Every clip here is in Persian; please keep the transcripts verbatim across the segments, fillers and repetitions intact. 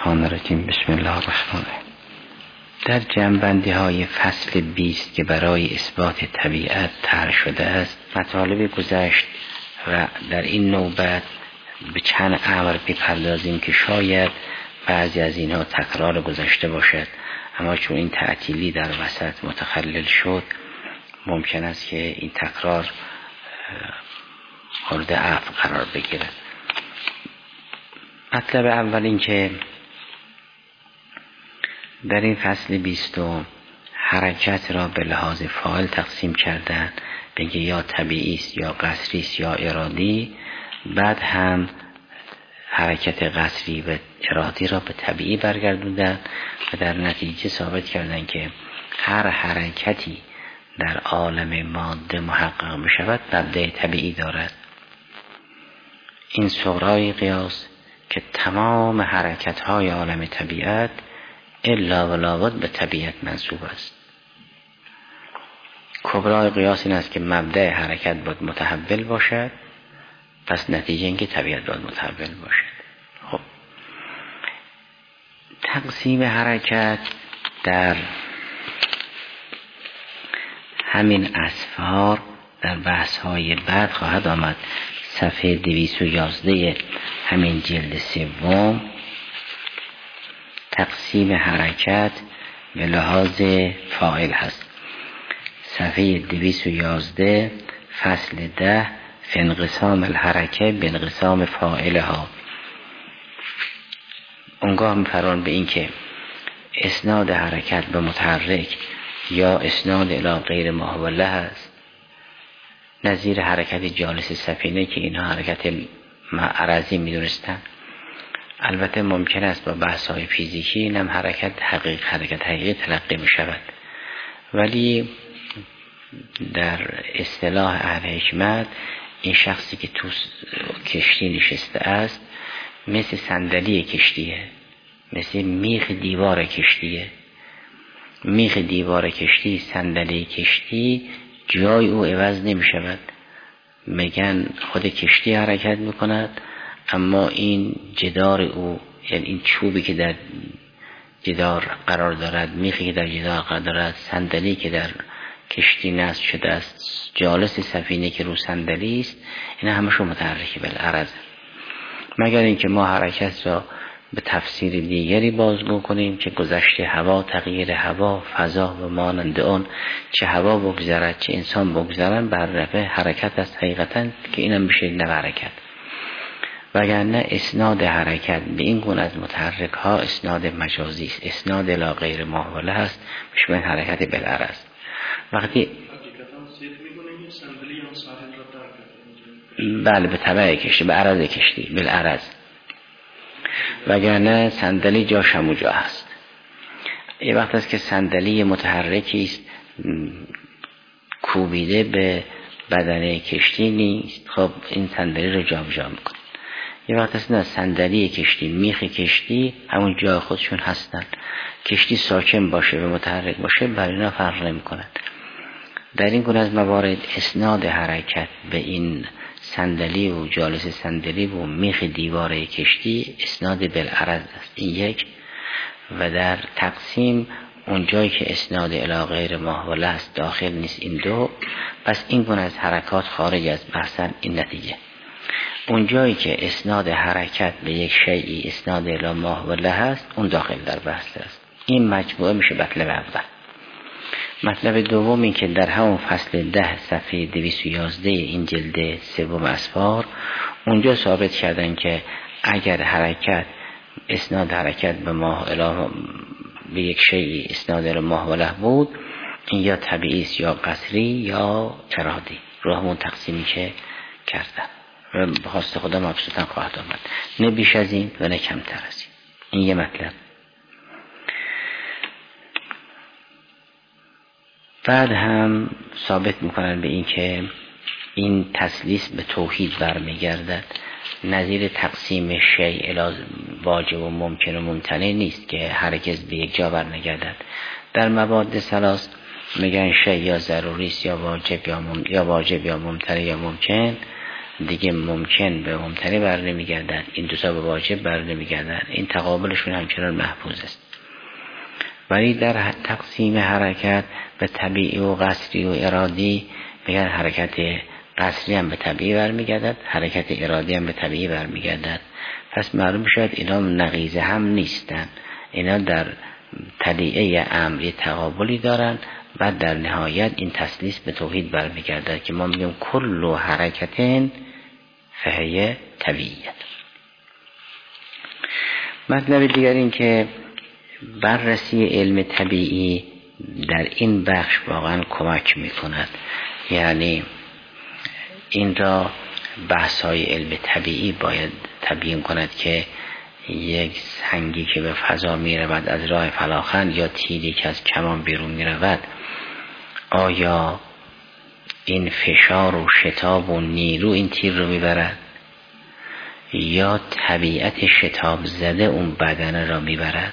الرحمن الرحیم. بسم الله الرحمن الرحیم. در جنبندی های فصل بیست که برای اثبات طبیعت طرح شده است مطالب گذشت و در این نوبت به چند امر بپردازیم که شاید بعضی از اینها تکرار گذشته باشد، اما چون این تعطیلی در وسط متخلل شد ممکن است که این تکرار مورد عفو قرار بگیرد. مطلب اول این که در این فصل بیستم حرکت را به لحاظ فاعل تقسیم کردن، بگه یا طبیعی است یا قصری است یا ارادی. بعد هم حرکت قصری و ارادی را به طبیعی برگردوندن و در نتیجه ثابت کردن که هر حرکتی در عالم ماده محقق بشود مبدأ طبیعی دارد. این صغرای قیاس که تمام حرکت های عالم طبیعت الا و لابد به طبیعت منسوب است. کبرای قیاس این است که مبدأ حرکت باید متحول باشد، پس نتیجه این که طبیعت باید متحول باشد. خب تقسیم حرکت در همین اسفار در بحث های بعد خواهد آمد. صفحه دویست و یازده همین جلد سوم تقسیم حرکت به لحاظ فاعل هست. صفحه دویست و یازده فصل ده فی انقسام الحرکه به انقسام فاعلها. اونگاه می‌فرمان به این که اسناد حرکت به متحرک یا اسناد الی غیر ما هو له است، نظیر حرکت جالس سفینه که اینها حرکت عرضی می‌دونستن. البته ممکن است با بحث های فیزیکی اینم حرکت حقیق حرکت حقیقی تلقی می شود، ولی در اصطلاح اهل حکمت این شخصی که تو کشتی نشسته است مثل صندلی کشتیه، مثل میخ دیوار کشتیه. میخ دیوار کشتی، صندلی کشتی جای او عوض نمی شود. میگن خود کشتی حرکت می کند، اما این جدار او، یعنی این چوبی که در جدار قرار دارد، میخی که در جدار قرار دارد، صندلی که در کشتی نصب شده است، جالس سفینه که رو صندلی است، این همشو متحرک بالعرض. مگر اینکه ما حرکت را به تفسیر دیگری بازگو کنیم که گذشته هوا، تغییر هوا، فضا و مانند آن، چه هوا بگذرد چه انسان بگذرن بر رفع حرکت است حقیقتا، که اینم بشه نوع حرکت. وگرنه اسناد حرکت به این گونه از متحرک ها اسناد مجازی است، اسناد الی غیر ما هو له است، بشه حرکت بالعرض. وقتی بله به تبع کشتی، به عرض کشتی، بالعرض. وگرنه صندلی جاش همو جا هست. یه وقت است که صندلی متحرکی است کوبیده به بدنه کشتی نیست، خب این صندلی رو جا جا میکنه. یه وقت است نه، صندلی کشتی، میخ کشتی همون جای خودشون هستن. کشتی ساکن باشه و متحرک باشه برای اینا فرق نمیکنه. در این گونه از موارد اسناد حرکت به این صندلی و جالس صندلی و میخ دیواره کشتی اسناد بالعرض است. این یک. و در تقسیم اون جایی که اسناد الی غیر ما هو له است داخل نیست، این دو. پس این گونه از حرکات خارج از بحثن. این نتیجه اون جایی که اسناد حرکت به یک شیئی اسناد الی ما هو له است اون داخل در بحث است. این مجموعه میشه مطلب اول. مطلب دوم این که در همون فصل ده صفحه دویست و یازده این جلد سوم اسفار اونجا ثابت کردن که اگر حرکت اسناد حرکت به ما الی به یک شیئی اسناد الی ما هو له بود، این یا طبیعی است یا قصری یا ارادی. رو همون تقسیمی که کردن و به خواست خدا مبسوطن خواهد آمد، نه بیش از این و نه کمتر از این. این یه مطلب. بعد هم ثابت میکنن به این که این تسلیس به توحید برمیگردد، نظیر تقسیم شیء الی واجب و ممکن و ممتنع نیست که هرگز به یک جا برنگردد. در مواد ثلاث میگن شیء یا ضروری است یا واجب یا مم... یا واجب یا ممتنع یا ممکن. دیگه ممکن به ممتنع بر نمیگردن، این دو تا به واجب بر نمیگردن، این تقابلشون همچنان محفوظ است. ولی در تقسیم حرکت به طبیعی و قصری و ارادی میگن حرکت قصری هم به طبیعی برمیگردد، حرکت ارادی هم به طبیعی برمیگردد. پس معلوم شد اینا نقیض هم نیستن، اینا در طلیعه امر یه تقابلی دارن و در نهایت این تسلیس به توحید برمیگردد که ما میگیم کل حرکتن فهیه طبیعیت. مطلب دیگر این که بررسی علم طبیعی در این بخش واقعا کمک میکند. یعنی این را بحث‌های علم طبیعی باید تبیین کند که یک سنگی که به فضا می رود از راه فلاخن یا تیری که از کمان بیرون می رود، آیا این فشار و شتاب و نیرو این تیر رو می برد یا طبیعت شتاب زده اون بدن را می برد؟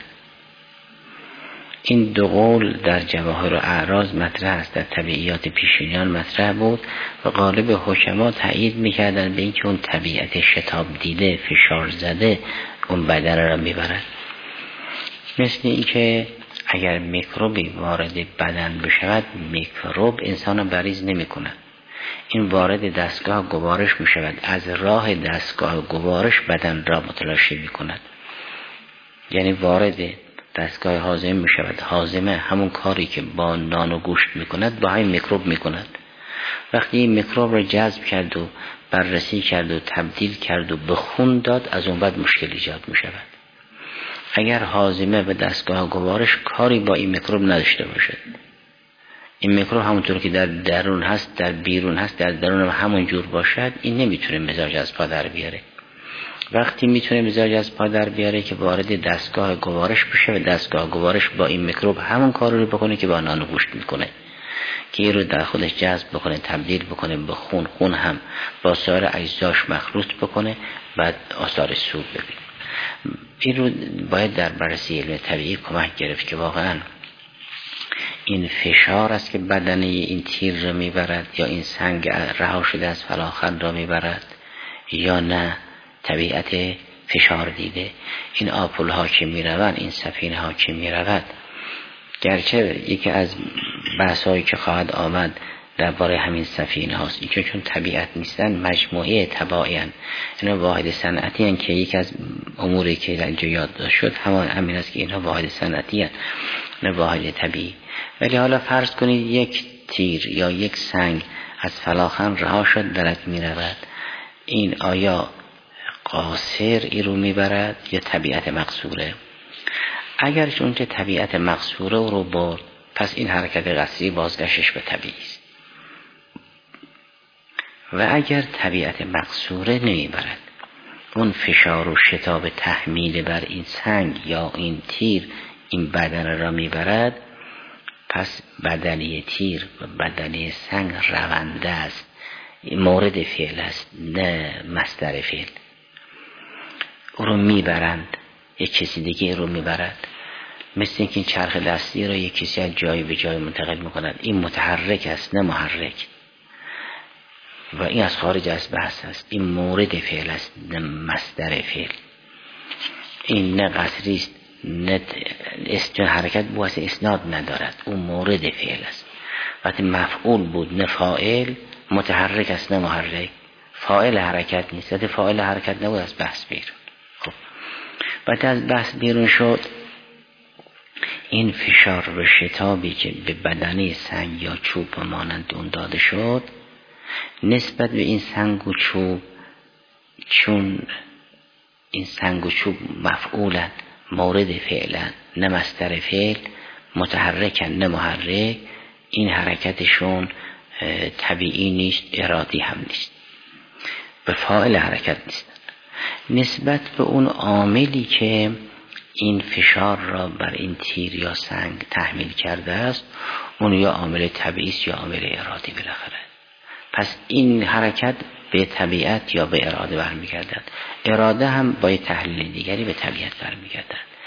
این دو قول در جواهر و اعراض مطرح است، در طبیعیات پیشینیان مطرح بود و غالب حکما تایید میکردن به اینکه اون طبیعت شتاب دیده فشار زده اون بدن را میبرد. مثل اینکه اگر میکروبی وارد بدن بشود، میکروب انسان را مریض نمی کند، این وارد دستگاه گوارش می شود، از راه دستگاه گوارش بدن را متلاشی می کند. یعنی وارد دستگاه هاضمه می شود، هاضمه همون کاری که با نان و گوشت می کند با همین میکروب می کند. وقتی این میکروب را جذب کرد و بررسی کرد و تبدیل کرد و به خون داد، از اون بعد مشکل ایجاد می شود. اگر هاضمه و دستگاه گوارش کاری با این میکروب نداشته باشد، این میکروب همونطور که در درون هست در بیرون هست، در درون همون جور باشد، این نمیتونه مزاج از پا در بیاره. وقتی میتونه مزاج از پا در بیاره که وارد دستگاه گوارش بشه و دستگاه گوارش با این میکروب همون کار رو بکنه که با نان و گوشت میکنه، که این رو در خودش جذب بکنه، تبدیل بکنه به خون، خون هم با سایر اجزاش مخلوط بکنه، بعد آثار سود ببینه. این رو باید در بررسی علم طبیعی کمک گرفت که واقعا این فشار است که بدنه این تیر رو میبرد یا این سنگ رها شده از فلاخن را میبرد، یا نه طبیعت فشار دیده. این آپول ها که میروند، این سفینه ها که میرود، گرچه یکی از بحث هایی که خواهد آمد درباره همین سفینه هاست، این چون طبیعت نیستن مجموعه تباعی هستند، اینا واحد صنعتی هستند که یک از اموری که در اینجا یاد شد همان همین است که اینها واحد صنعتی هستند نه واحد طبیعی. ولی حالا فرض کنید یک تیر یا یک سنگ از فلاخن رها شد دارد میرود، این آیا قاصر ای رو میبرد یا طبیعت مقصوره؟ اگر چون که طبیعت مقصوره رو برد، پس این حرکت قصری بازگشتش به طبیعی است. و اگر طبیعت مقصوره نمیبرد، اون فشار و شتاب تحمیل بر این سنگ یا این تیر این بدن را میبرد، پس بدنی تیر و بدنی سنگ رونده است، مورد فعل است نه مصدر فعل. او رو میبرند، یک کسی دیگه رو میبرد. مثل اینکه این چرخ دستی را یک کسی از جای به جای منتقل میکند، این متحرک است نه محرک، و این از خارج از بحث است، این مورد فعل است نه مصدر فعل. این نه قصری است نه چون حرکت بواسه اسناد ندارد، اون مورد فعل است. وقتی مفعول بود نه فاعل، متحرک است نه محرک، فاعل حرکت نیست. وقتی فاعل حرکت نبود از بحث بیرون. خب وقتی از بحث بیرون شد، این فشار و شتابی که به بدنه سنگ یا چوب مانند اون داده شد، نسبت به این سنگ و چوب، چون این سنگ و چوب مفعولن، مورد فعلن نه مصدر فعل، متحرکن نه محرک، این حرکتشون طبیعی نیست، ارادی هم نیست، به فاعل حرکت نیستن. نسبت به اون عاملی که این فشار را بر این تیر یا سنگ تحمیل کرده است، اون یا عامل طبیعی است یا عامل ارادی بالاخره. پس این حرکت به طبیعت یا به اراده برمیگردد. اراده هم با تحلیل دیگری به طبیعت برمیگردد.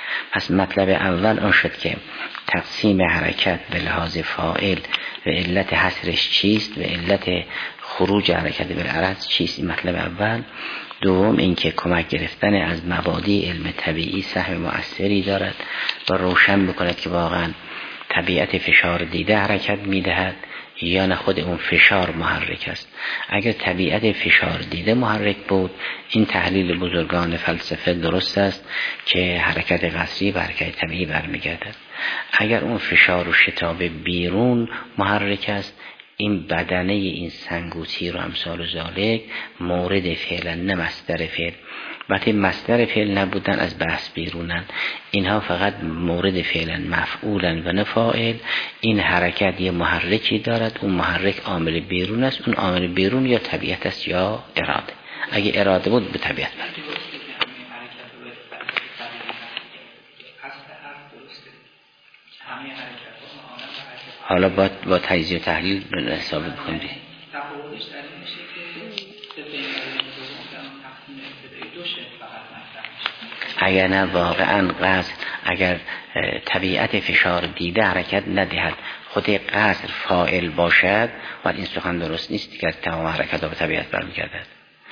پس مطلب اول اون شد که تقسیم حرکت به لحاظ فاعل و علت حصرش چیست و علت خروج حرکت بالعرض چیست. این مطلب اول. دوم اینکه کمک گرفتن از مبادی علم طبیعی سهم مؤثری دارد و روشن بکند که واقعا طبیعت فشار دیده حرکت میدهد یا نه خود اون فشار محرک است. اگر طبیعت فشار دیده محرک بود این تحلیل بزرگان فلسفه درست است که حرکت قصری به حرکت طبیعی برمیگردد. اگر اون فشار و شتاب بیرون محرک است این بدنه این سنگوتی رو امثال ذالک مورد فعلا نه مصدر فعل. وقتی مصدر فعل نبودن از بحث بیرونن، اینها فقط مورد فعلا مفعولن و نه فاعل. این حرکت یه محرکی دارد، اون محرک عامل بیرون است، اون عامل بیرون یا طبیعت است یا اراده. اگه اراده بود به طبیعت برد. حالا با با تجزیه و تحلیل حساب بکنید. اگر نه واقعا قصر، اگر طبیعت فشار دیده حرکت ندهد خود قصر فاعل باشد و این سخن درست نیست که تمام حرکت ها به طبیعت برمیگردد.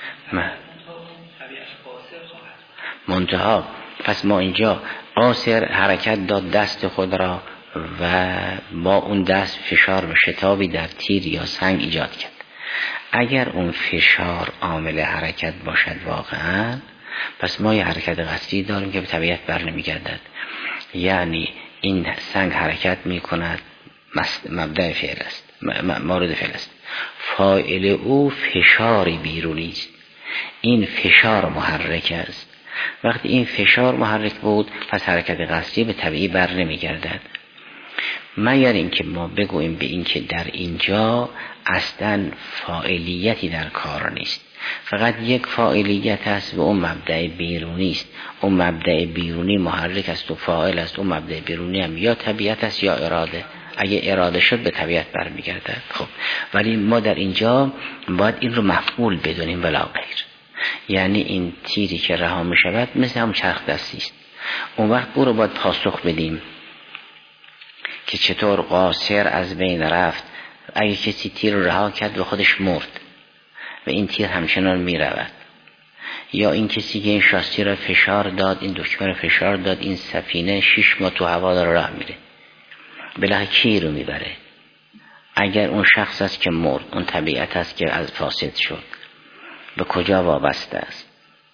منتها پس ما اینجا قاصر حرکت داد دست خود را و با اون دست فشار و شتابی در تیر یا سنگ ایجاد کرد. اگر اون فشار عامل حرکت باشد واقعا، پس ما یه حرکت قصری داریم که به طبیعت بر نمیگردد. یعنی این سنگ حرکت میکند، مبدأ فعل است، مورد فعل است، فاعل او فشار بیرونی است، این فشار محرک است. وقتی این فشار محرک بود پس حرکت قصری به طبیعی بر نمیگردد، مگر اینکه ما بگوییم به اینکه در اینجا اصلا فاعلیتی در کار نیست، فقط یک فاعلیت است و اون مبدأ بیرونی است. اون مبدأ بیرونی محرک است و فاعل است. اون مبدأ بیرونی هم یا طبیعت است یا اراده. اگه اراده شد به طبیعت برمیگرده. خب ولی ما در اینجا باید این رو مفعول بدونیم ولا غیر. یعنی این تیری که رها می شود مثل هم چرخ دستی است. اون وقت او رو باید پاسخ بدیم که چطور قاصر از بین رفت. اگه کسی تیر رو رها کرد و خودش مرد و این تیر همچنان می رود، یا این کسی که این شاسی را فشار داد، این دکمه را فشار داد، این سفینه شش ماه تو هوا داره راه میره، بالاخره کی رو میبره؟ اگر اون شخص است که مرد، اون طبیعت است که از فاسد شد، به کجا وابسته است؟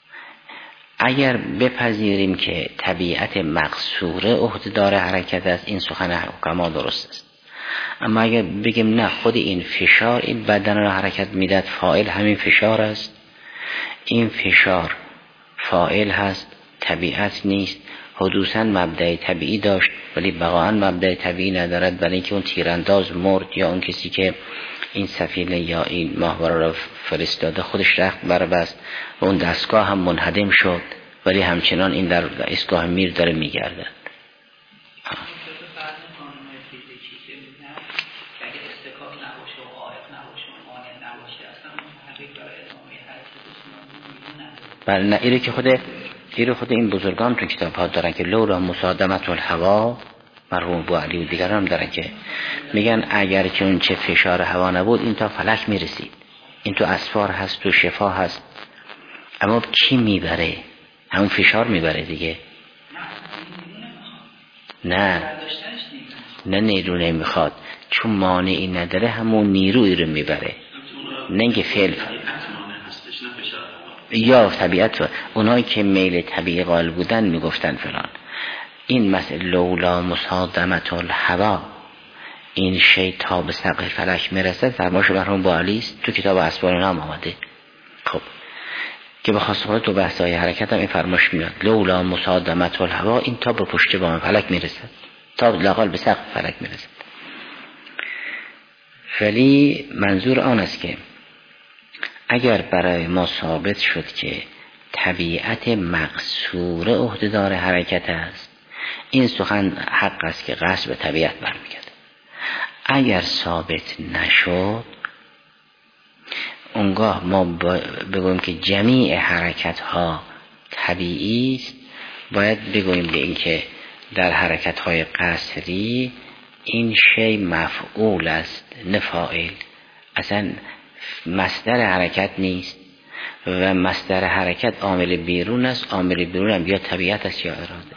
اگر بپذیریم که طبیعت مقصوره عهده‌دار حرکت است، این سخن حکما درست است. اما اگر بگیم نه، خود این فشار این بدن را حرکت میدهد، فاعل همین فشار است، این فشار فاعل هست، طبیعت نیست، حدوثاً مبدأ طبیعی داشت ولی بقاً مبدأ طبیعی ندارد، برای اینکه اون تیرانداز مرد یا اون کسی که این سفینه یا این ماهواره را فرستاده خودش رخت بربست و اون دستگاه هم منهدم شد، ولی همچنان این در دستگاه میر داره میگردد. بله نه، ایره که خود ایره خود این بزرگان تو کتاب ها دارن که لولا مصادمت الهوا، مرحوم ابو علی و دیگران هم دارن که میگن اگر که اون چه فشار هوا نبود این تا فلک میرسید، این تو اسفار هست، تو شفا هست، اما کی میبره؟ همون فشار میبره دیگه. نه نه نیرو نمیخواد، چون مانعی نداره همون نیروی رو میبره، نه اینکه فعل یا طبیعت. اونایی که میل طبیعی قائل بودن میگفتن فلان. این مسئله لولا مصادمت الهوا، این شی تا به سقف فلک میرسه، فرمایش مرحوم ابو علی است، تو کتاب اسبار نام آمده. خب که به خاص خود تو بحث‌های حرکت هم این فرمایش میاد، لولا مصادمت الهوا، این تا به پشت بام فلک میرسه، تا لاقل به سقف فلک میرسه. ولی منظور آن است که اگر برای ما ثابت شد که طبیعت مقصوره عهده‌دار حرکت است، این سخن حق است که قصد به طبیعت برمیگرده. اگر ثابت نشد، اونگاه ما بگویم که جمیع حرکت ها طبیعی است باید بگوییم به این که در حرکت های قصری این شی مفعول است نه فاعل. اصلا مصدر حرکت نیست و مصدر حرکت عامل بیرون است. عامل بیرون هم یا طبیعت است یا اراده.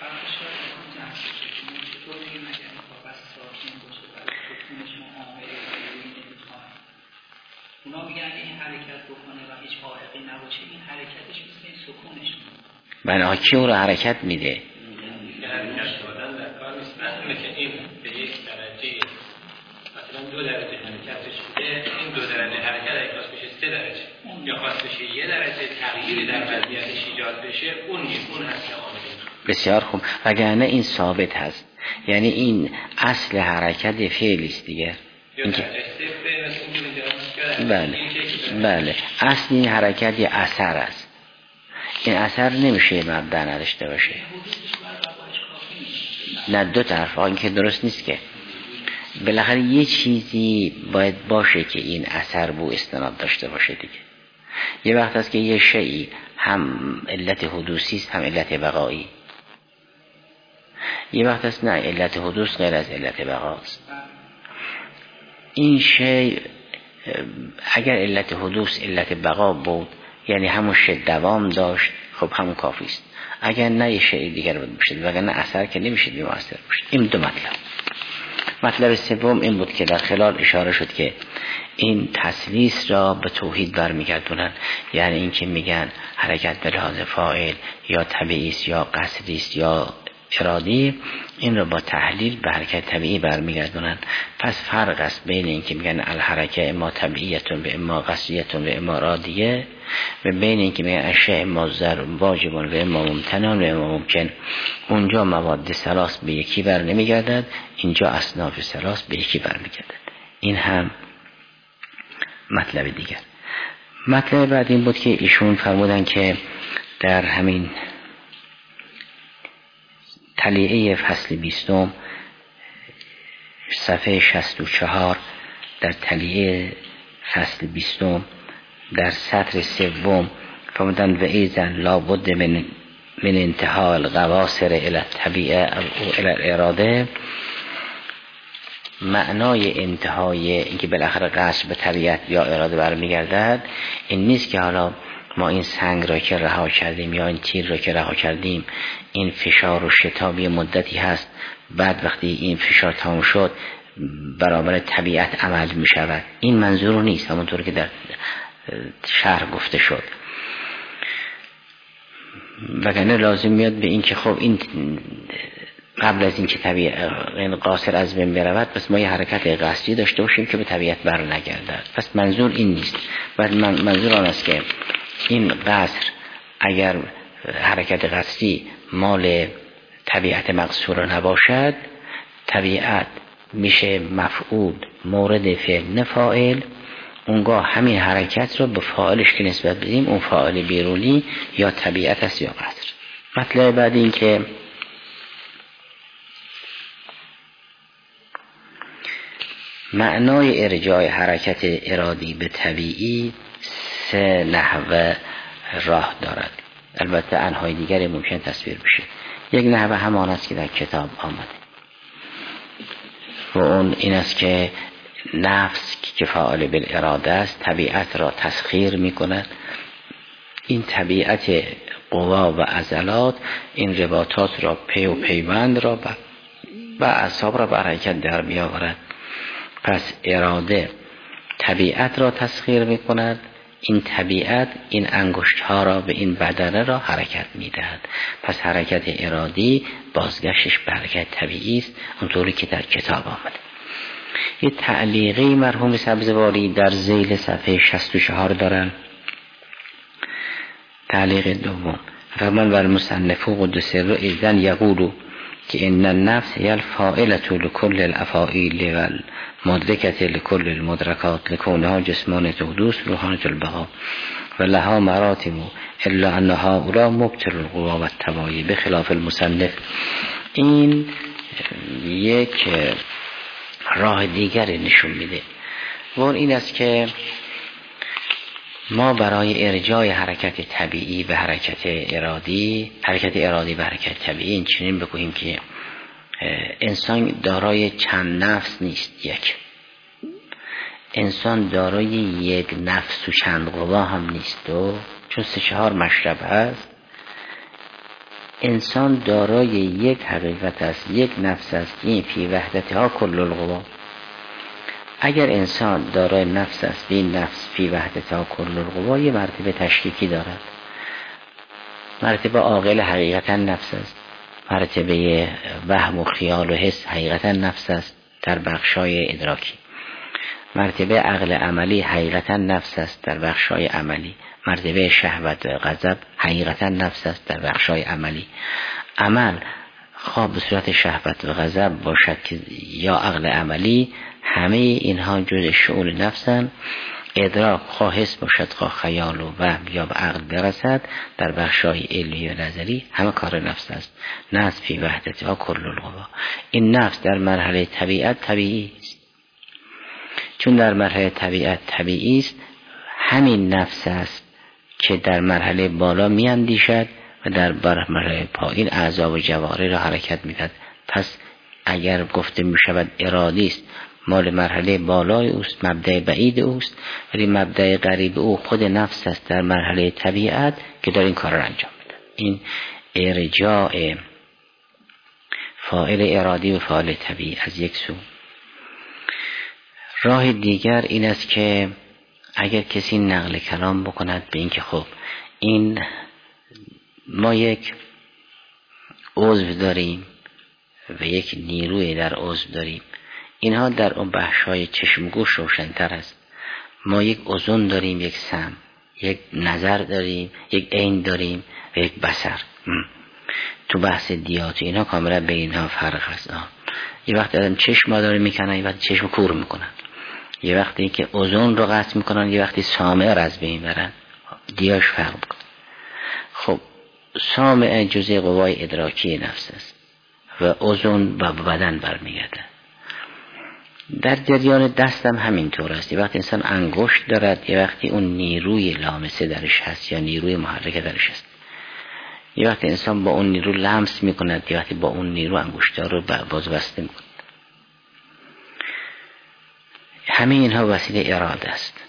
اونا میگن این حرکت بکنه و هیچ عائقی نباشه، این حرکتش مثل این سکونش میده. من کی اون رو حرکت میده؟ حرکت دادن در کار نیست. مثلا که این به یک درجه مثلا دو درجه حرکتش بوده، این دو درجه حرکت اگه خواست بشه سه درجه یا خواست بشه یه درجه تغییری در وضعیتش ایجاد بشه، اون نیست، اون هست که عامل. بسیار خوب. وگرنه این ثابت هست، یعنی این اصل حرکت فعلی است دیگه. این که بله بله اصل این حرکت یه اثر است. این اثر نمیشه مبدأ نداشته باشه. نه دو طرف این که درست نیست که بالاخره یه چیزی باید باشه که این اثر بو استناد داشته باشه دیگه. یه وقت هست که یه شیئی هم علت حدوثی است هم علت بقایی. یه وقت هست نه علت حدوث غیر از علت بقاست. این شی اگر علت حدوث علت بقا بود یعنی همون شی دوام داشت، خب همون کافی است. اگر نه یه شی دیگر بود بشه وگرنه اثر که نمیشه بی مؤثر باشه. این دو مطلب. مطلب سوم این بود که در خلال اشاره شد که این تسلیس را به توحید برمیگردونن، یعنی این که میگن حرکت به لحاظ فاعل یا طبیعی است یا قصدی است یا ارادی، این را با تحلیل به حرکت طبیعی برمیگردونن. پس فرق است بین این که میگن الحرکه اما طبیعیتون به اما قصدیتون به اما ارادیه و بین این که میگن اشیاء اما ضرر واجبون و اما ممتنون و اما ممکن. اونجا مواد ثلاث به یکی بر نمیگردد، اینجا اصناف ثلاث به یکی برمیگردد. این هم مطلب دیگر. مطلب بعد این بود که ایشون فرمودن که در همین تلیعه فصل بیستم صفحه شصت و چهار در تلیعه فصل بیستم در سطر سوم فرمودن و ایزن لابد من من انتها القواصر الى الطبیعه او الى الاراده. معنای انتهای اینکه بالاخره قصد به طبیعت یا اراده برمیگردد این نیست که حالا ما این سنگ را که رها کردیم یا این تیر را که رها کردیم این فشار و شتابی مدتی هست، بعد وقتی این فشار تمام شد برابر طبیعت عمل می شود. این منظور نیست، همونطور که در شرح گفته شد. وگرنه لازم میاد به این که خب این قبل از این که طبیعت این قاصر از بین برود پس ما یه حرکت قصدی داشته باشیم که به طبیعت بر نگردد. پس منظور این نیست. بعد منظور آن است که این قصر اگر حرکت قصدی مال طبیعت مقصور نباشد، طبیعت میشه مفعول مورد فعل نه فاعل، اونگاه همین حرکت رو به فاعلش که نسبت بدیم اون فاعل بیرونی یا طبیعت است یا قصر. مطلب بعد این که معنای ارجاع حرکت ارادی به طبیعی سه نحوه راه دارد. البته انهای دیگری ممکن تصویر بشه. یک نحوه همان است که در کتاب آمده و اون این است که نفس که فاعل بالاراده است طبیعت را تسخیر می کند. این طبیعت قوا و عضلات این رباطات را پی و پیوند را و اعصاب را بر حرکت در می آورد. پس اراده طبیعت را تسخیر می کند. این طبیعت این انگشت ها را به این بدنه را حرکت می دهد. پس حرکت ارادی بازگشتش به حرکت طبیعی است، اونطوری که در کتاب آمده. یه تعلیقی مرحوم سبزواری در ذیل صفحه شصت و چهار دارن. تعلیق دوم فرمان بر مصنف قدس سره اذن یقولو که ان النفس هی الفاعلة لكل الافاعیل والمدرکة لكل المدرکات لکونها جسمان تحدث روحانة البقاء و لها مراتب الا انها اولا مبتر القوا و التبایی بخلاف المصنف. این یک راه دیگر نشون میده و این است که ما برای ارجاع حرکت طبیعی به حرکت ارادی، حرکت ارادی به حرکت طبیعی این چنین بگوییم که انسان دارای چند نفس نیست، یک. انسان دارای یک نفس و چند قوا هم نیست، دو. چون سه چهار مشرب هست. انسان دارای یک حقیقت است، یک نفس است، این فی وحدتها کل القوا. اگر انسان دارای نفس است، این نفس فی وحدتها کل القوا، یه مرتبه تشکیکی دارد. مرتبه عاقل حقیقتا نفس است، مرتبه وهم و خیال و حس حقیقتا نفس است در بخشای ادراکی، مرتبه عقل عملی حقیقتا نفس است در بخشای عملی، مرتبه شهوت و غضب حقیقتا نفس است در بخشای عملی. عمل خواه به صورت شهوت و غضب باشد یا عقل عملی، همه اینها جز شؤون نفسن. ادراک خواه حس باشد، خواه خیال و وهم یا به عقل برسد، در بخشای علمی و نظری همه کار نفس است. نفس فی وحدتها کل القوا. این نفس در مرحله طبیعت طبیعی است. چون در مرحله طبیعت طبیعی است، همین نفس است که در مرحله بالا می اندیشد و در مرحله پایین اعضا و جوارح را حرکت می دهد. پس اگر گفته می شود ارادی است، مال مرحله بالای اوست، مبدأ بعید اوست، ولی مبدأ قریب او خود نفس است در مرحله طبیعت که داره این کار را انجام میده. این ارجاع فاعل ارادی و فاعل طبیعی از یک سو. راه دیگر این است که اگر کسی نقل کلام بکند به این که خب این ما یک عضو داریم و یک نیروی در عضو داریم، اینها در اون بخشای چشم گوش روشن‌تر است. ما یک اذن داریم، یک سمع، یک نظر داریم، یک عین داریم و یک بصر. تو بحث دیات اینا کاملا بین اینها فرق هست. آه. یه وقت آدم چشم داره میکنن، یه وقت چشم کور میکنن، یه وقتی که اذن رو قطع میکنن، یه وقتی سامع رو از بین میبرن. دیاش فرق میکنه. خب سامع جزء قوای ادراکی نفس است و اذن و بدن برمیگرده. در جریان دستم همینطور است. یه وقتی انسان انگشت دارد، یه وقتی اون نیروی لامسه درش هست یا نیروی محرک درش هست. یه وقتی انسان با اون نیرو لمس میکند، یه وقتی با اون نیرو انگشتار رو باز بسته میکند. همه اینها وسیله اراده است.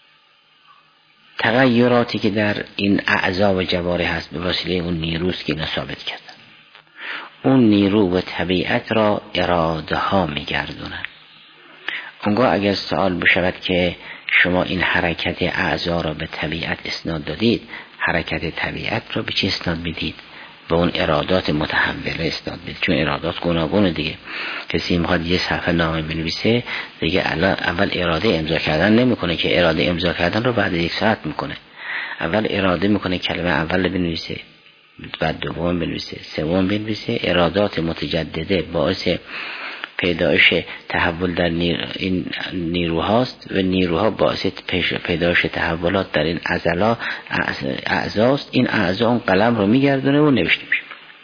تغییراتی که در این اعضا و جوارح هست به وسیله اون نیروست که اینا ثابت کردن. اون نیرو و طبیعت را اراده ها میگردونن. اونگاه اگر سوال بشود که شما این حرکت اعضا را به طبیعت اسناد دادید، حرکت طبیعت را به چی اسناد میدید؟ به اون ارادات متحوله اسناد میدید. چون ارادات گوناگونه دیگه. کسی میخواد یه صفحه نامه بنویسه دیگه اول اراده امضا کردن نمیکنه که اراده امضا کردن رو بعد یک ساعت میکنه. اول اراده میکنه کلمه اول بنویسه، بعد دوم بنویسه، سوم بنویسه. ارادات متجدده باعث پیدایش تحول در نیر... این نیروهاست و نیروها باعث پیدایش تحولات در این عضلا اعضاست. این اعضا اون قلم رو میگردونه و نوشته میشه.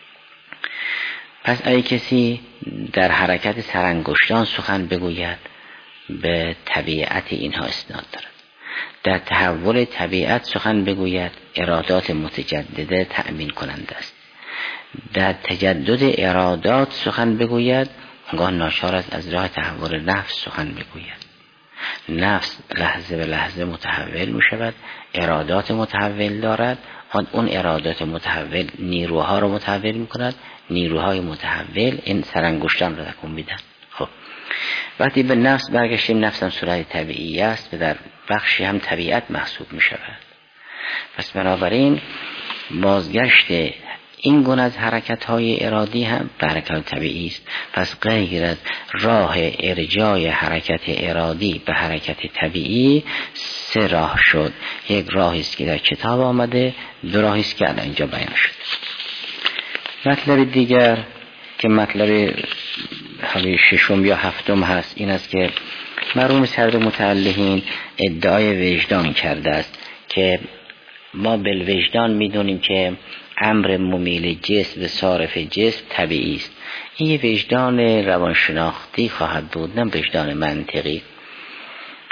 پس اگه کسی در حرکت سرانگشتان سخن بگوید به طبیعت اینها اسناد دارد. در تحول طبیعت سخن بگوید ارادات متجدده تأمین کننده است. در تجدد ارادات سخن بگوید انگاه ناچار است از راه تحول نفس سخن بگوید. نفس لحظه به لحظه متحول می شود، ارادات متحول دارد. اون ارادات متحول نیروها رو متحول می کند. نیروهای متحول این سرانگشتان رو تکون میدن. خب وقتی به نفس برگشتیم، نفس هم صورت طبیعی است و در بخشی هم طبیعت محسوب می شود. پس بنابراین بازگشت این گونه از حرکت‌های ارادی هم به حرکت طبیعی است. پس غیر از راه ارجاع حرکت ارادی به حرکت طبیعی سه راه شد. یک راهی است که در کتاب آمده، دو راهی است که الان اینجا بیان شد. مطلب دیگر که مطلب حالی ششم یا هفتم هست این است که مرحوم صدر متعلقین ادعای وجدان کرده است که ما بالوجدان میدونیم که امر ممیل جسم و صارف جسم طبیعی است. این یه وجدان روانشناختی خواهد بود، نه وجدان منطقی.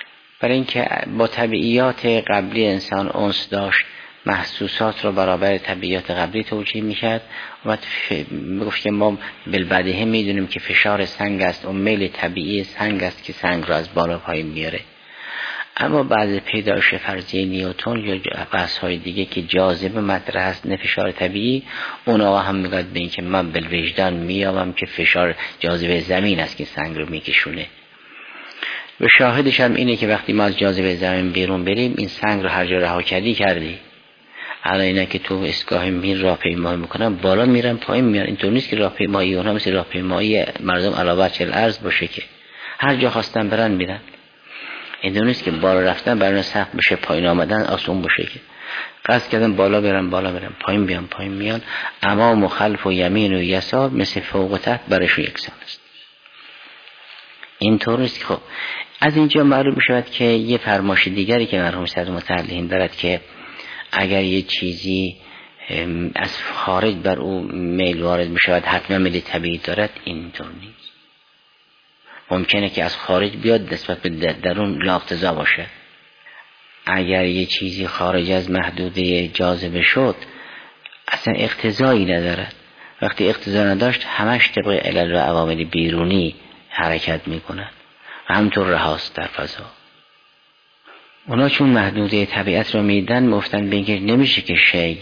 برای اینکه با طبیعیات قبلی انسان انس داشت، محسوسات رو برابر طبیعیات قبلی توجیه میکرد و میگفت که ما بالبدیهه میدونیم که فشار سنگ است و میل طبیعی سنگ است که سنگ رو از بالا پایین میاره. اما بعد پیدایش فرضیه نیوتن یا بحث های دیگه که جاذبه مطرح است نه فشار طبیعی، اونا هم میگن به این که من بالوجدان میامم که فشار جاذبه زمین است که سنگ رو میکشونه. و شاهدش هم اینه که وقتی ما از جاذبه زمین بیرون بریم این سنگ رو هر جا رها کردی کردی. الان اینا که تو اسگاه میر راهپیمایی میکنن بالا میرن پایین میان، اینطور نیست که راهپیمایی اونها مثل راهپیمایی مردم علاوه چل ارز باشه که هر جا خواستن برن میرن. اینطور نیست که بالا رفتن برای سخت بشه، پایین آمدن آسون باشه که قصد کردن بالا برن بالا برن پایین بیان پایین میان. امام و خلف و یمین و یسار مثل فوق و تحت برشون یکسان است. اینطور نیست که خب از اینجا معلوم میشود که یه فرمایش دیگری که مرحوم صدر متعلهین دارد که اگر یه چیزی از خارج بر او میل وارد میشود حتما میل طبیعی دارد، اینطور نیست. ممکنه که از خارج بیاد نسبت به درون لااقتضا باشه. اگر یه چیزی خارج از محدوده جاذبه شد اصلا اقتضایی ندارد. وقتی اقتضا نداشت همش طبق علل و عوامل بیرونی حرکت میکنن و همطور رهاست در فضا. اونا چون محدوده طبیعت رو میدن مفتن به اینکه نمیشه که شی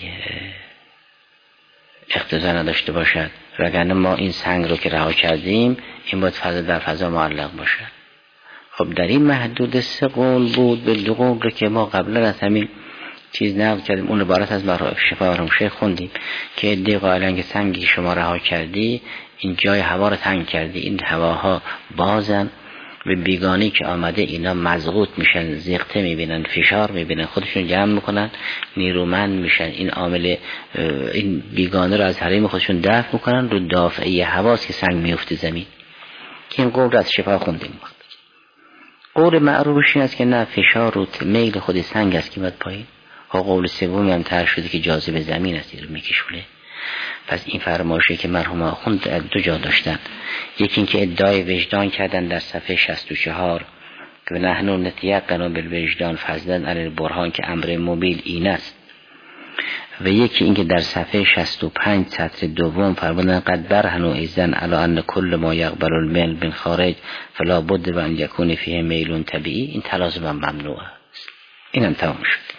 اقتضا نداشته باشد، وگرنه ما این سنگ رو که رها کردیم این باید فضا در فضا معلق باشد. خب در این محدوده سه قول بود، به دو قول رو که ما قبلا از همین چیز نقل کردیم اون عبارت از شفا مرحوم شیخ خوندیم که ادعای قائلن که سنگی شما رها کردی این جای هوا رو تنگ کردی، این هواها بازن به بیگانی که آمده اینا مضغوط میشن، زیقته میبینن، فشار میبینن، خودشون جمع میکنن، نیرومند میشن. این عامل این بیگانه رو از حریم خودشون دفع میکنن رو دافعه هواست که سنگ میفته زمین. که این قول از شفا خوندیم. قول معروفش این است که نه، فشار رو میل خود سنگ است که میاد پایین. ها قول سومی هم طرح شده که جاذبه زمین است رو میکشونه. پس این فرمایشی که مرحوم آخوند دو جا داشتن، یکی این که ادعای وجدان کردن در صفحه شصت و چهار که نحن نتیقن بالوجدان فضلا علی البرهان که امر مبیل این است، و یکی این که در صفحه شصت و پنج سطر دوم فرمودن قد برهن و ایزن علی ان کل ما یقبل المیل من خارج فلا بد و ان یکون فیه میل طبیعی. این تلازم ممنوع است. این هم تمام شد.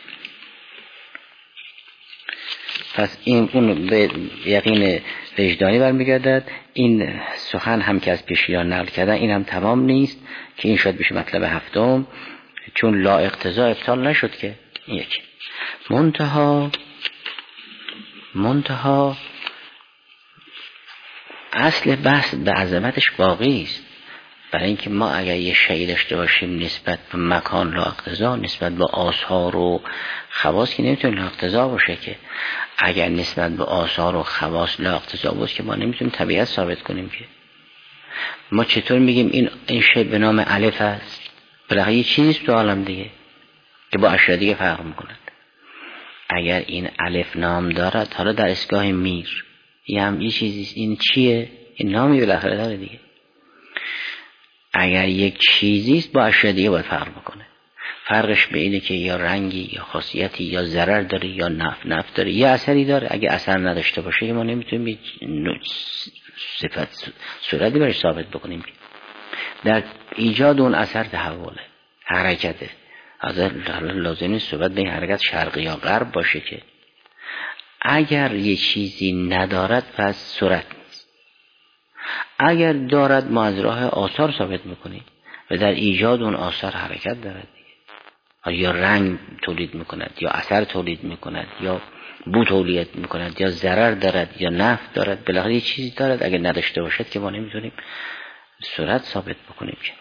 پس این اون به یقین وجدانی برمیگردد. این سخن هم که از پیشیان نقل کردن این هم تمام نیست که این شد بشه مطلب هفتم، چون لا اقتضا ابطال نشد که این یکی. منتها منتها اصل بحث به عظمتش باقی است. برای اینکه ما اگر یه شیء داشته باشیم نسبت به مکان لا اقتضا، نسبت به آثار و خواص که نمیتونه لا اقتضا باشه که اگر نسبت به آثار و خواص لا اقتضا باشه که ما نمیتونیم طبیعت ثابت کنیم که ما چطور میگیم این این شیء به نام الف است؟ بالاخره یه چیزی تو عالم دیگه که با اشیاء دیگه فرق میکنند. اگر این الف نام دارد، حالا در اسگاه میر یه هم یه چیزی، این چیه؟ این نامی بالاخره داره دیگه. اگر یک چیزیست با اشیاء دیگه باید فرق بکنه. فرقش به اینه که یا رنگی یا خاصیتی یا ضرر داره یا نفع نفع داره یا اثری داره. اگه اثر نداشته باشه که ما نمیتونیم صفت صورتی برش ثابت بکنیم. در ایجاد اون اثر تحوله، حرکته. از لازم نیست صحبت به این حرکت شرقی یا غرب باشه که اگر یه چیزی ندارد پس صورت نیست. اگر دارد ما از راه آثار ثابت میکنیم و در ایجاد اون آثار حرکت دارد دیگه. یا رنگ تولید میکند یا اثر تولید میکند یا بو تولید میکند یا ضرر دارد یا نفع دارد، بالاخره یه چیزی دارد. اگر نداشته باشد که ما نمیتونیم صورت ثابت بکنیم که.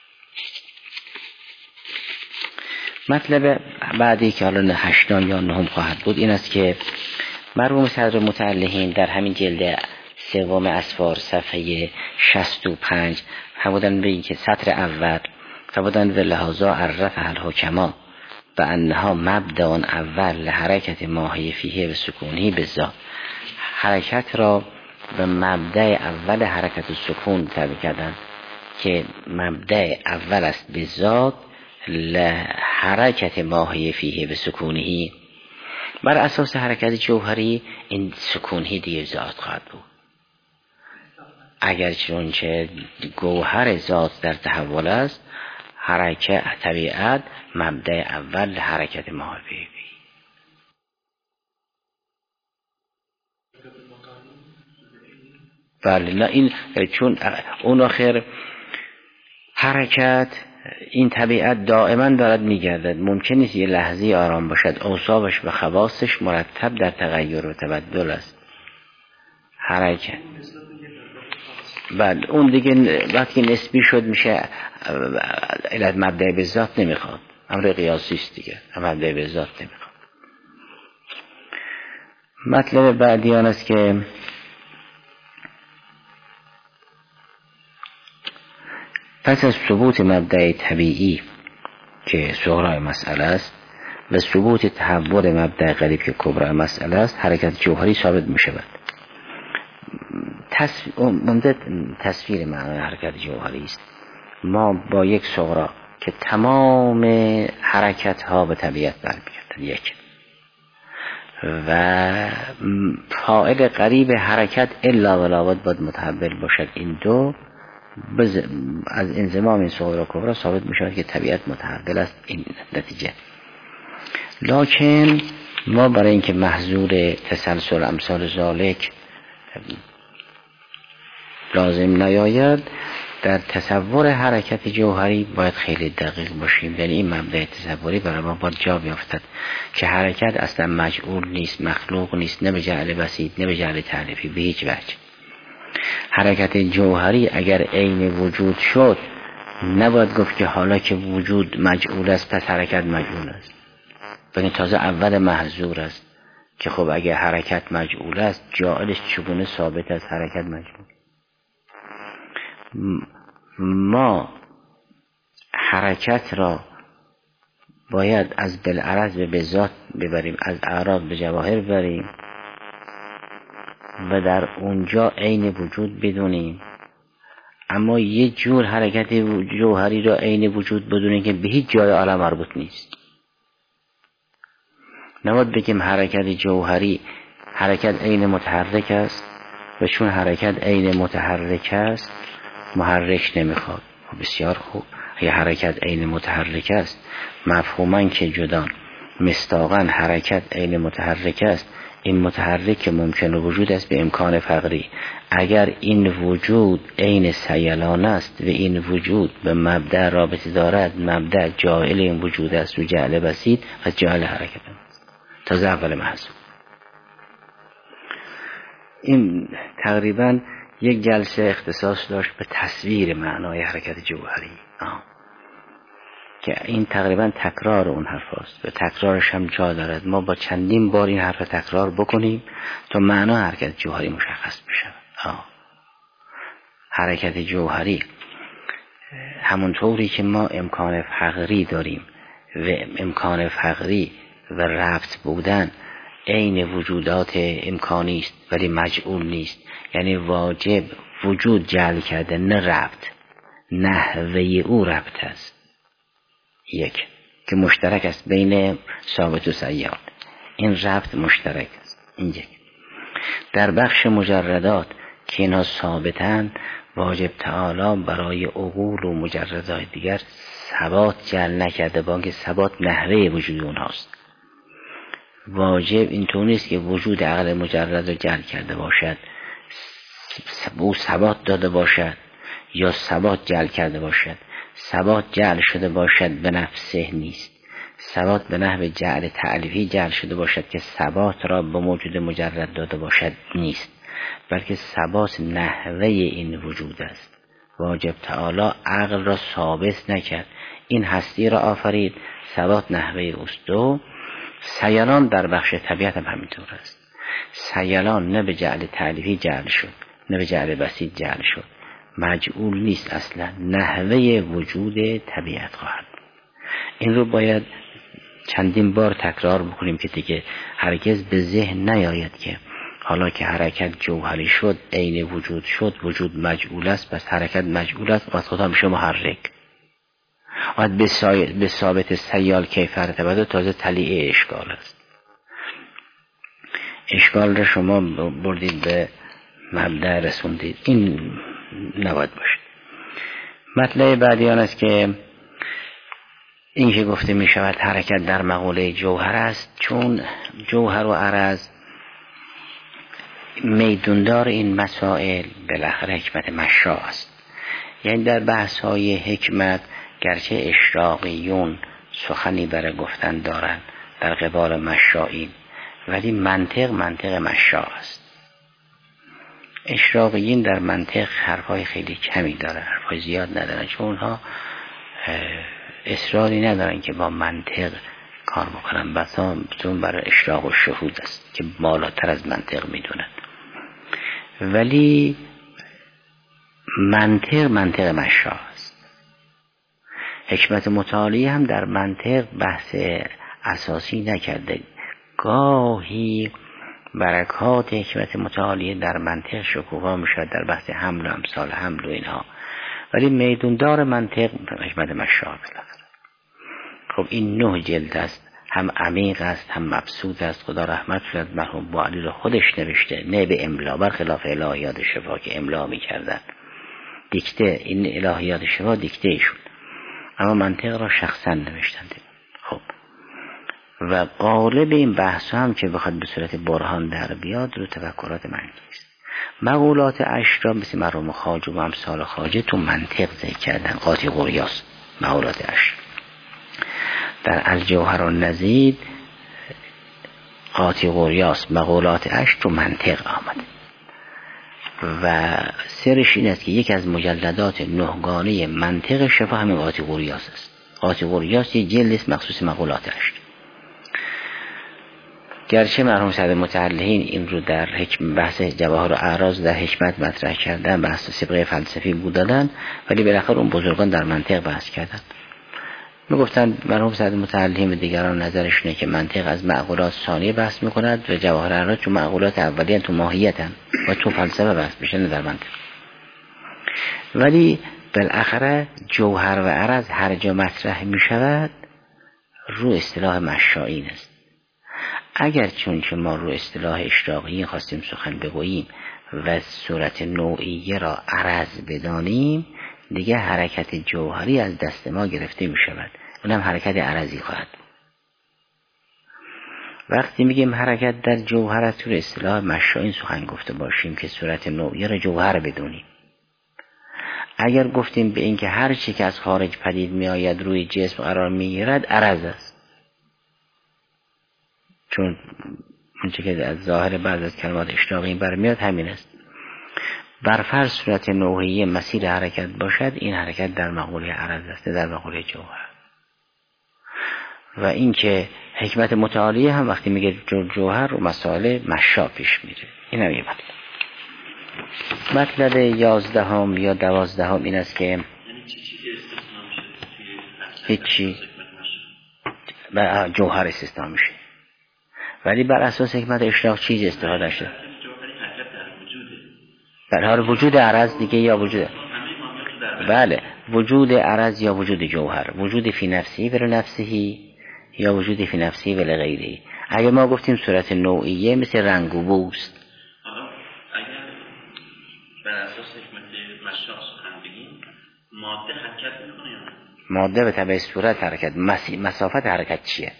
مطلب بعدی که حالا هشتم یا نهم خواهد بود این است که مرحوم صدر متعلهین در همین جلد سوم اسفار صفحه شصت و پنج فرمودن به این که سطر اول فرمودن و لحاظا عرف الحکما و انها مبدأ اول لحرکت ماهی فیه و سکونی بزا. حرکت را به مبدأ اول حرکت و سکون تعبیر کردن که مبدأ اول است به ذات لحرکت ماهی فیه به سکونهی، بر اساس حرکت جوهری این سکونهی دیگه ذات خواهد بود. اگر چونچه گوهر ذات در تحول است، حرکت طبیعت مبدأ اول حرکت ماهی فیه. بله نه این چون اون آخر حرکت این طبیعت دائما دارد میگردد، ممکن نیست یه لحظه آرام باشد، اوصافش و خواصش مرتب در تغییر و تبدل است. حرکت بعد اون دیگه وقتی نسبی شد میشه علت مبدأ به ذات نمیخواد، امر قیاسی است دیگه، مبدأ به ذات نمیخواد. مطلب بعدی آن است که پس از ثبوت مبدأ طبیعی که صغرای مسئله است و ثبوت تحول مبدأ غریب که کبرای مسئله است، حرکت جوهری ثابت می شود. تصویر, تصویر معنای حرکت جوهری است. ما با یک صغرا که تمام حرکت ها به طبیعت برمیگردند، یک و فاعل قریب حرکت الا ولاوت باید متحول باشد، این دو بز... از انضمام این صغرا کبرا ثابت می شود که طبیعت متحول است. این نتیجه. لکن ما برای اینکه محظور تسلسل امثال ذالک لازم نیاید، در تصور حرکت جوهری باید خیلی دقیق باشیم. یعنی این مبدأ تصوری برای ما باید جا بیافتد که حرکت اصلا مجعول نیست، مخلوق نیست، نه به جعل بسیط نه به جعل تعریفی، به هیچ وجه. حرکت جوهری اگر عین وجود شد، نباید گفت که حالا که وجود مجعول است پس حرکت مجعول است، بلکه تازه اول محظور است که خب اگر حرکت مجعول است جاعلش چگونه ثابت است حرکت مجعول. ما حرکت را باید از بالعرض به ذات ببریم، از اعراض به جواهر ببریم و در اونجا عین وجود بدونیم. اما یه جور حرکت جوهری را عین وجود بدونیم که به هیچ جای عالم مربوط نیست. نباید بگیم حرکت جوهری حرکت عین متحرک است و چون حرکت عین متحرک است محرک نمیخواد. بسیار خوب، اگه حرکت عین متحرک است مفهوماً که جدا، مصداقاً حرکت عین متحرک است، این متحرک ممکن وجود است به امکان فقری. اگر این وجود عین سیلان است و این وجود به مبدأ رابطه دارد، مبدأ جاعل این وجود است و جعل بسیط و جعل حرکت است. تا اول محضور این تقریباً یک جلسه اختصاص داشت به تصویر معنای حرکت جوهری، آه. که این تقریبا تکرار اون حرف است و تکرارش هم جا دارد. ما با چندین بار این حرف تکرار بکنیم تا معنا حرکت جوهری مشخص بشه. آه. حرکت جوهری همونطوری که ما امکان فقری داریم و امکان فقری و ربط بودن عین وجودات امکانی است ولی مجعول نیست، یعنی واجب وجود جعل کرده نه ربط، نحوه او ربط است. یک که مشترک است بین ثابت و سیال، این ربط مشترک است. این یک. در بخش مجردات که اینها ثابتن، واجب تعالی برای عقول و مجردات دیگر ثبات جعل نکرده، با اینکه ثبات نحوه وجود اونهاست. واجب اینطور نیست که وجود عقل مجرد رو جعل کرده باشد، او ثبات داده باشد یا ثبات جعل کرده باشد. ثبات جعل شده باشد به نفسه نیست، ثبات به نحو جعل تعلیفی جعل شده باشد که ثبات را به موجود مجرد داده باشد نیست، بلکه ثبات نحوه این وجود است. واجب تعالی عقل را ثابت نکرد، این هستی را آفرید، ثبات نحوه اوست. دو سیلان در بخش طبیعت هم همینطور است. سیلان نه به جعل تعلیفی جعل شد نه به جعل بسیط جعل شد، مجعول نیست اصلا، نحوه وجود طبیعت خواهد. این رو باید چندین بار تکرار بکنیم که دیگه هرگز به ذهن نیاید که حالا که حرکت جوهری شد عین وجود شد، وجود مجعول است، پس حرکت مجعول است، پس خدا میشه محرک. باید به ثابت سیال کیف ارتبط تازه تلیعه اشکال است. اشکال را شما بردید به مبدأ رسوندید، این نباید باشد. مطلب بعدی آن است که این که گفته می شود حرکت در مقوله جوهر است، چون جوهر و عرض میدوندار این مسائل بالاخره حکمت مشا است. یعنی در بحث های حکمت گرچه اشراقیون سخنی برای گفتن دارند در قبال مشایین، ولی منطق منطق مشا است. اشراقیین در منطق حرفای خیلی کمی دارن، حرفای زیاد ندارن، چون اونها اصراری ندارن که با منطق کار بکنن، بسا چون برای اشراق و شهود است که بالاتر از منطق میدونن. ولی منطق منطق مشا است. حکمت متعالیه هم در منطق بحث اساسی نکرده. گاهی برکات حکمت متعالیه در منطق شکوفا میشد در بحث حمل و امثال حمل و اینها، ولی میدوندار منطق حکمت مشا بالاخره. خب این نه جلد است، هم عمیق است هم مبسوط است. خدا رحمت کنه مرحوم بوعلی رو خودش نوشته، نه به املا، برخلاف الهیات شفا که املا میکردن، دیکته. این الهیات شفا دیکته ایشون، اما منطق را شخصا نوشتن. خب و غالب این بحث هم که بخواد به صورت برهان در بیاد رو تفکرات منطقی است. مقولات اشرا مثل مرحوم خواجه و امثال خواجه تو منطق ذکر کردن، قاطی قریاس مقولات اشرا. در الجوهر النزید قاطی قریاس مقولات اشرا تو منطق آمده و سرش این است که یک از مجلدات نهگانه منطق شفا همین قاطی قریاس است. قاطی قریاس یک جلد است مخصوص مقولات اشرا. گرچه مرحوم سعد متعلحین این رو در حکم بحث جواهر و اعراض در حکمت مطرح کردن، بحث سبقه فلسفی بود دادن، ولی بالاخره اون بزرگان در منطق بحث کردن. میگفتن مرحوم سعد متعلحین و دیگران نظرش اینه که منطق از معقولات ثانیه بحث میکند و جواهر و اعراض تو معقولات اولیه تو ماهیتن و تو فلسفه بحث میشن در منطق. ولی بالاخره جوهر و عرض هر جا مطرح میشود رو اصطلاح مشائین است. اگر چون که ما رو اصطلاح اشراقی خواستیم سخن بگوییم و صورت نوعیه را عرض بدانیم، دیگه حرکت جوهری از دست ما گرفته می شود، اونم حرکت عرضی خواهد. وقتی میگیم حرکت در جوهر است رو اصطلاح مشائین سخن گفته باشیم که صورت نوعیه را جوهر بدونیم. اگر گفتیم به این که هر چی که از خارج پدید می آید روی جسم قرار می گیرد عرض است، چون اونچه که از ظاهر بعض از کلمات اشراقی برمیاد همین است. برفرض صورت نوعیه مسیر حرکت باشد، این حرکت در مقوله عرض است، در مقوله جوهر. و این که حکمت متعالیه هم وقتی میگه جوهر و مسائل مشا پیش میره. این هم یه مطلب. مطلب یازدهم یا دوازدهم این است که هیچی جوهر استثناء میشه، ولی بر اساس حکمت اشراق چیز استفاده شده. در حال وجود عرض دیگه یا وجود بله وجود عرض یا وجود جوهر، وجود فی نفسی و نفسهی یا وجود فی نفسی و غیره. اگر ما گفتیم صورت نوعیه مثل رنگ و بوست، اگر بر اساس حکمت مشاء سخن بگیم ماده حرکت میکنه یا نه؟ ماده به طبع صورت حرکت. مسافت حرکت چیه؟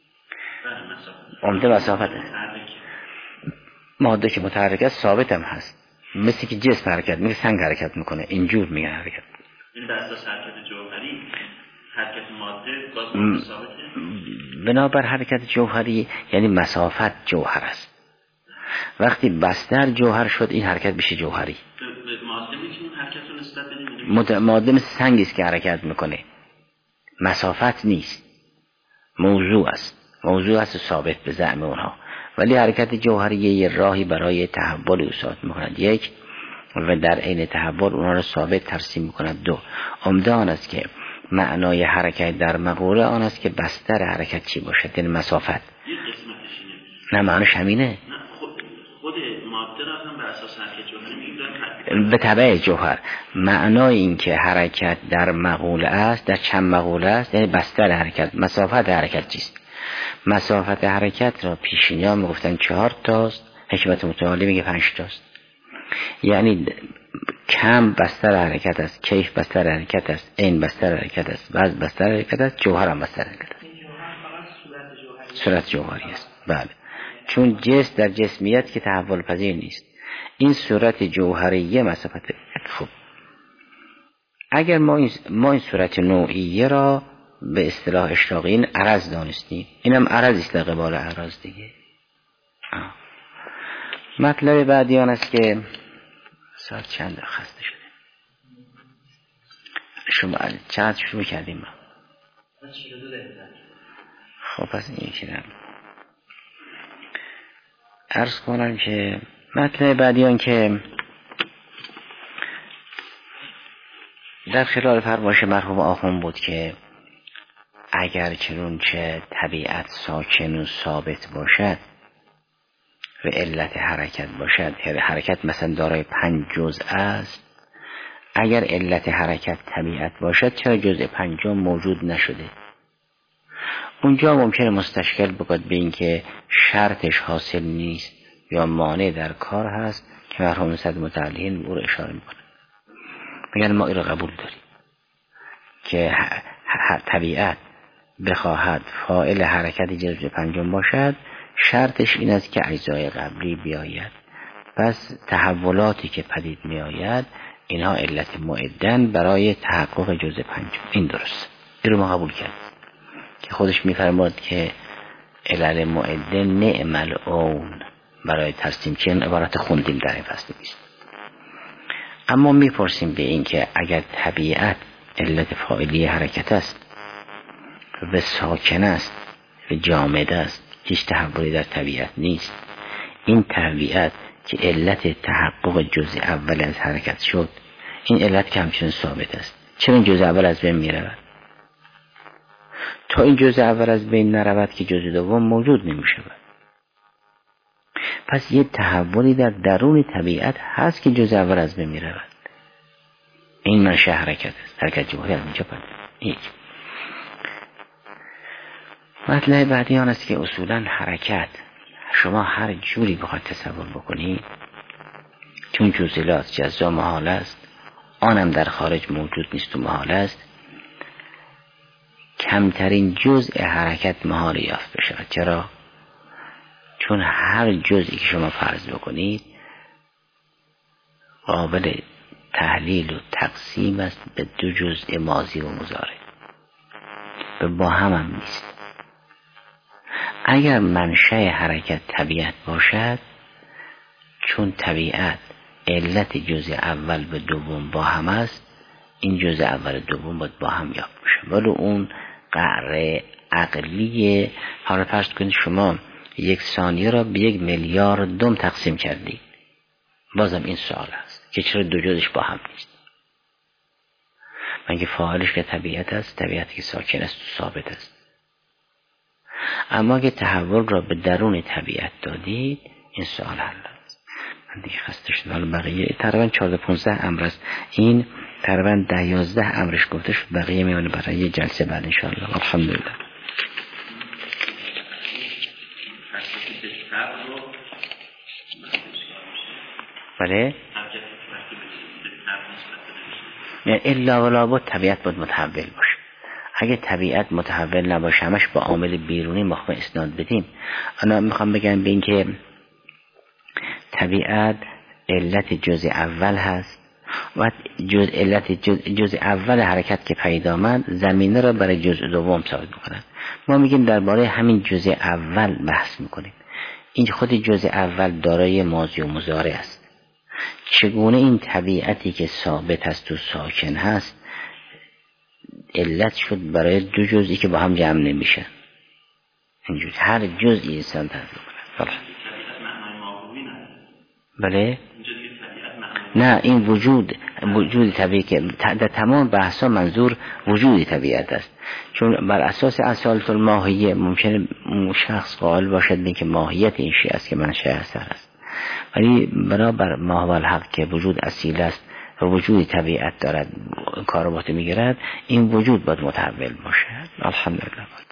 عمده مسافت ماده که متحرک است ثابت هم هست، مثل که جسم حرکت میکنه، سنگ حرکت میکنه، اینجور میگن حرکت. این بر اساس حرکت جوهری حرکت ماده باز ماده ثابته. بنابر حرکت جوهری یعنی مسافت جوهر است. وقتی بستر جوهر شد این حرکت بشه جوهری. ماده میتونیم حرکت رو نسبت بدیم. ماده مثل سنگی است که حرکت میکنه، مسافت نیست، موضوع است. موضوع است ثابت به زعم اونها، ولی حرکت جوهری یه راهی برای تحول ایجاد میکند، یک، و در عین تحول اونها رو ثابت ترسیم میکند. دو، عمده آن است که معنای حرکت در مقوله آن است که بستر حرکت چی باشد، یعنی مسافت. یه قسمتش اینه. نه معنیش همینه. نه خود خود ماده را هم بر اساس حرکت جوهری میگیم به تبع جوهر. معنای این که حرکت در مقوله است، در چند مقوله است، یعنی بستر حرکت، مسافت حرکت چیست؟ مسافت حرکت را پیشینی ها میگفتن چهار تاست، حکمت متعالی میگه پنج تاست. یعنی کم بستر حرکت است، کیف بستر حرکت است، این بستر حرکت است، وزن بستر حرکت است، جوهر هم بستر حرکت است. صورت جوهری است. بله، چون جسم در جسمیت که تحول پذیر نیست. این صورت جوهریه مسافت. خب اگر ما این, ما این صورت نوعیه را به اصطلاح اشراقی این عرض دانستیم، اینم عرض است در قبال عرض دیگه. آه. مطلب بعدی آن است که ساعت چند خسته شده. شما چند شروع کردیم ما؟ خب پس این یکی نم عرض کنم که مطلب بعدی آن که در خلال فرمایش مرحوم آخوند بود که اگر چنانچه طبیعت ساکن و ثابت باشد و علت حرکت باشد، حرکت مثلا دارای پنج جزء است، اگر علت حرکت طبیعت باشد چرا جزء پنجم موجود نشده؟ اونجا ممکنه مستشکل بگاد به این که شرطش حاصل نیست یا مانع در کار هست که مرحوم صد متعلقین او رو اشاره میکنه. میگن ما این رو قبول داریم که طبیعت بخواهد فاعل حرکت جزء پنجم باشد، شرطش این است که اجزای قبلی بیاید. پس تحولاتی که پدید می آید اینها علت معدن برای تحقق جزء پنجم. این درست، این رو ما قبول کرد که خودش می فرماد که علل معدن نعم العون برای ترسیم که این عبارت خوندیم در این فصل نیست. اما می پرسیم به این که اگر طبیعت علت فاعلی حرکت است و ساکن است و جامد است، هیچ تحولی در طبیعت نیست، این طبیعت که علت تحقق جزء اول از حرکت شد، این علت که همچنین ثابت است، چرا این جزء اول از بین می رود؟ تا این جزء اول از بین نرود که جزء دوم موجود نمی شود. پس یه تحولی در درون طبیعت هست که جزء اول از بین می رود. این منشأ حرکت است. حرکت جوهری از اینجا پدید. یک مطلب بعدی آن است که اصولا حرکت شما هر جوری بخواید تصور بکنید، چون جزئیات جزا محال است، آنم در خارج موجود نیست و محال است، کمترین جزء حرکت محال یافت بشود. چرا؟ چون هر جزئی که شما فرض بکنید قابل تحلیل و تقسیم است به دو جزء ماضی و مضارع و با هم هم نیست. اگر منشأ حرکت طبیعت باشد، چون طبیعت علت جزء اول و دوم با هم است، این جزء اول و دوم باید با هم یافت بشه. ولی اون قعر عقلی، حالا فرض کنید شما یک ثانیه را به یک میلیاردم تقسیم کردید، بازم این سوال است که چرا دو جزش با هم نیست؟ مگه فاعلش که طبیعت است، طبیعتی که ساکن است و ثابت است. اما اگه تحول را به درون طبیعت دادید، این سوال حل است. من دیگه خسته شدم. حالا بقیه تقریبا چهارده پانزده امر است. این تقریبا ده یازده امرش گفته شد، بقیه میونه برای یه جلسه بعد ان شاء الله. الحمدلله. بله؟ یعنی الا ولا بود طبیعت بود متحول باشه. اگه طبیعت متحول نباشه، همش با عامل بیرونی مخفی اسناد بدیم. انا میخوام بگم به این که طبیعت علت جزء اول هست و جزء علت جزء, جزء اول حرکت که پیدا آمد زمینه را برای جزء دوم ثابت میکنند. ما میگیم درباره همین جزء اول بحث میکنیم. این خود جزء اول دارای ماضی و مضارع است. چگونه این طبیعتی که ثابت است و ساکن هست علت شد برای دو جزئی که با هم جمع نمیشن؟ اینجوری هر جزئی انسان تحصیل کنه. بله؟ نه، این وجود وجود طبیعی که در تمام بحثا منظور وجود طبیعت است. چون بر اساس اصالت الماهیه ممکنه شخص قائل باشد به که ماهیت این شیء است که منشأ اثر است، ولی بنابر ما هو الحق که وجود اصیل است و وجود طبیعت دارد کار با تو میگیرد، این وجود باید متحول باشه. الحمدلله.